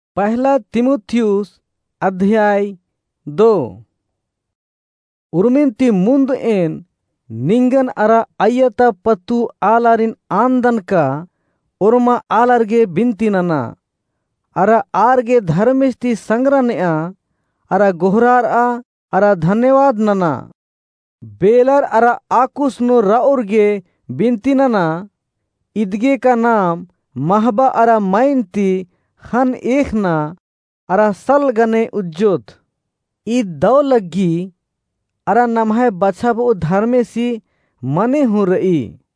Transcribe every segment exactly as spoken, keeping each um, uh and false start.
पहला तिमुथियुस अध्याय दो। उर्मिंती मुंद एन निंगन अरा अय्यता पत्तु आलारिन आंदन का उर्मा आलारगे बिंतिनना अरा आरगे धर्मिस्ती संग्रहनेआ अरा गोहरार आ अरा धन्यवाद नना बेलर अरा आकुस नो राउरगे बिंतिनना इदगे का नाम महबा अरा माइनती हन एकना अरा सल गने उज्जोत ई दौ लग्गी अरा नमहे बछब धर्मेसी मने हूँ रई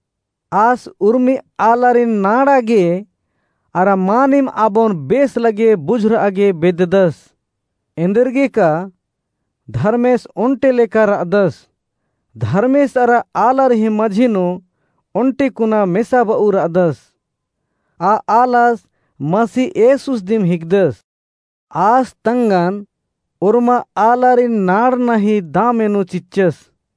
आस उर्मी आलारिन नाड़ागे अरा मानिम आबोन बेस लगे बुझर आगे बेददस इंदरगे का धर्मेश उन्टे लेकर अदस धर्मेश अरा आलार ही मझिनो उन्टे कुना मेसा बऊर अदस आ आलास मसी एसुस दिम हिगदस आस तंगन उर्मा आलारिन नाड़ नहीं दामेनु चिच्चस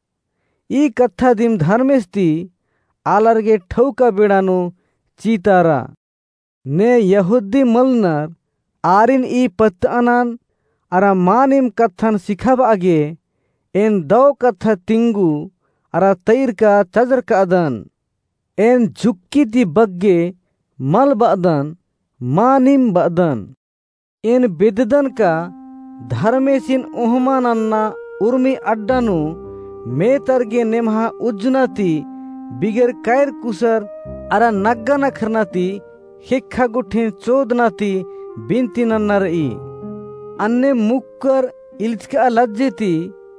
ई कथा दिम धर्मेस्ती आलारगे ठौका बेड़ानु चीतारा ने यहूदी मलनर आरिन ई पत्तअनन अरा मानिम कथन सिखाब आगे एन दौ कथा तिंगु अरा तैर का चजर का अदन एन झुक्की दी बग्गे मल बदन मानिम बदन एन बेददन का धर्मेसिन उहमानन्ना उर्मी अड्डानु मेतरगे नेमहा उज्जनाती बिगर कैर कुसर अरा नग्गा नखरनाती हिक्खा गुठिन चोदनाती बिनती नन्नरई अन्ने मुक्कर इल्चका लज्जेती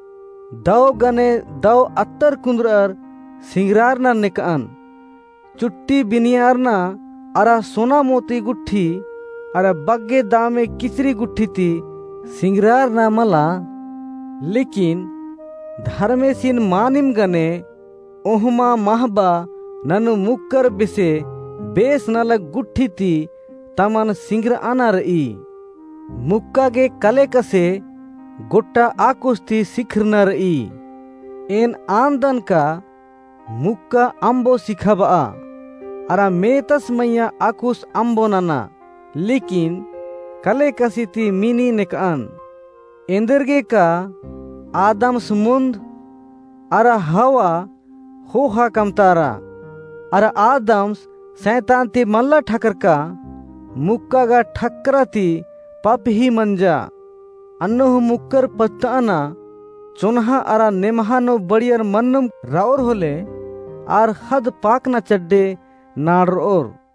दौ गने दौ अत्तर कुंद्रर सिंगरारना निकान चुट्टी बिनियारना अरा सोना मोती गुट्ठी अरा बग्गे दामे किचरी गुट्ठी थी सिंगरार ना मला लेकिन धर्मेसिन मानिम गने ओहमा महबा ननु मुक्कर बिसे बेस नलग गुट्ठी थी तमन सिंगर आना रई मुक्का गे कले कसे गुट्टा आकुस थी सिखर न रई एन आंदन का मुक्का अम्बो सिखाबा अरा मेतस मैया आकुस अम्बो नना लेकिन कले कसी थी मिनी निकान इंदरगे का आदम समुंद अरा हवा होहा कमतारा अरा आदम्स सैतान ती मल्ला ठकर का मुक्का गा ठक्करा ती पप ही मंजा अन्नो मुक्कर पत्ताना चुनहा अरा नेमहानो बड़ियर मन्नम राउर होले आर हद पाक न चड्डे नाड़ और